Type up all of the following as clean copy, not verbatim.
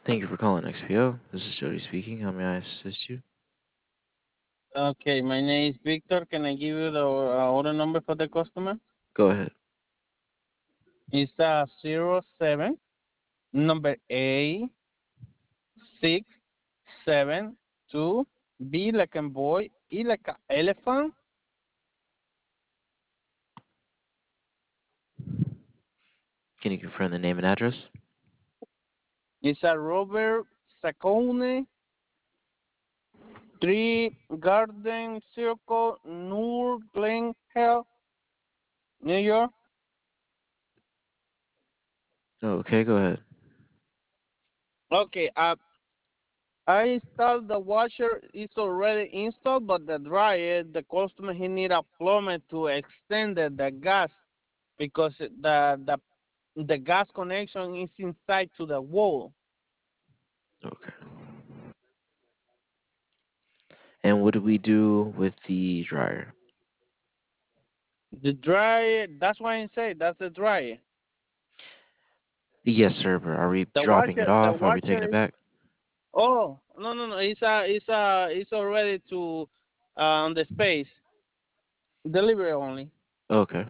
Thank you for calling XPO. This is Jody speaking. How may I assist you? Okay, my name is Victor. Can I give you the order number for the customer? Go ahead. It's 07 number A672 B like a boy, E like a elephant. Can you confirm the name and address? It's a Robert Sacone 3 Garden Circle, New Glen Hill, New York. Okay, go ahead. Okay, I installed the washer. It's already installed, but the dryer, the customer he need a plumber to extend the gas because the gas connection is inside to the wall. Okay. And what do we do with the dryer? The dryer, that's why I say that's the dryer. Yes, sir, but are we dropping it The off? Are we taking washer it is back? no. It's already to on the space delivery only. Okay.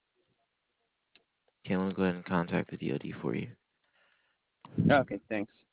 Okay, let me go ahead and contact the DOD for you. Okay, thanks.